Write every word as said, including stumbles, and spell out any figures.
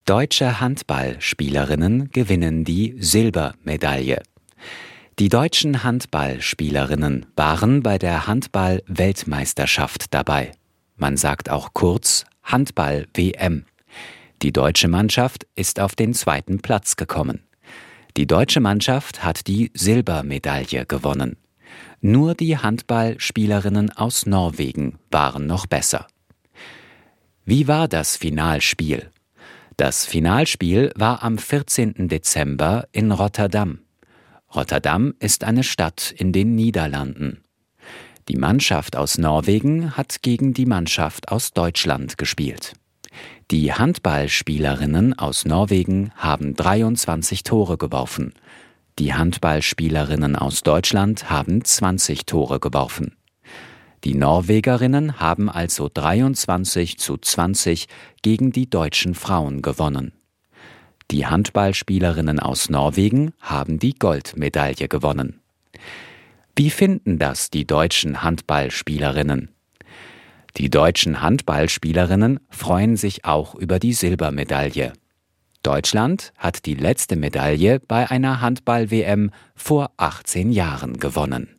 Deutsche Handballspielerinnen gewinnen die Silbermedaille. Die deutschen Handballspielerinnen waren bei der Handball-Weltmeisterschaft dabei. Man sagt auch kurz Handball-W M. Die deutsche Mannschaft ist auf den zweiten Platz gekommen. Die deutsche Mannschaft hat die Silbermedaille gewonnen. Nur die Handballspielerinnen aus Norwegen waren noch besser. Wie war das Finalspiel? Das Finalspiel war am vierzehnten Dezember in Rotterdam. Rotterdam ist eine Stadt in den Niederlanden. Die Mannschaft aus Norwegen hat gegen die Mannschaft aus Deutschland gespielt. Die Handballspielerinnen aus Norwegen haben dreiundzwanzig Tore geworfen. Die Handballspielerinnen aus Deutschland haben zwanzig Tore geworfen. Die Norwegerinnen haben also dreiundzwanzig zu zwanzig gegen die deutschen Frauen gewonnen. Die Handballspielerinnen aus Norwegen haben die Goldmedaille gewonnen. Wie finden das die deutschen Handballspielerinnen? Die deutschen Handballspielerinnen freuen sich auch über die Silbermedaille. Deutschland hat die letzte Medaille bei einer Handball-W M vor achtzehn Jahren gewonnen.